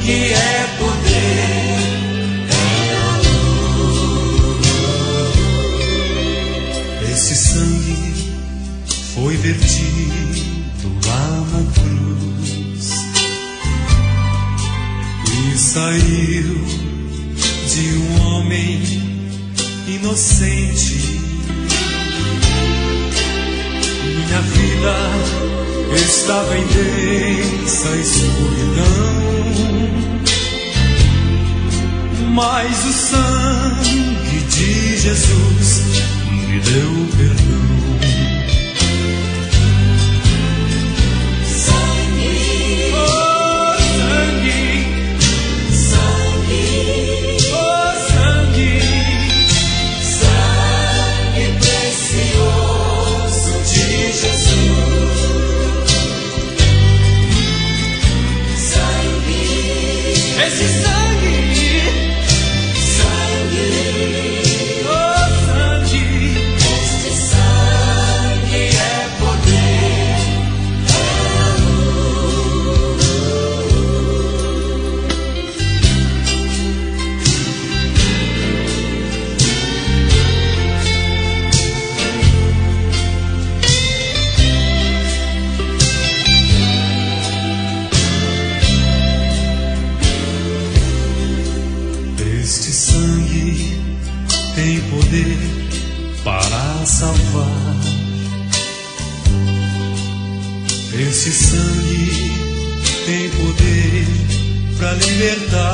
sangue é poder, é a luz. Esse sangue foi vertido lá na cruz e saiu de um homem inocente. Minha vida estava em densa escuridão, mas o sangue de Jesus me deu perdão. Esse sangue, sangue, oh sangue, este sangue é poder, é a luz. Este sangue tem poder para salvar. Esse sangue tem poder para libertar.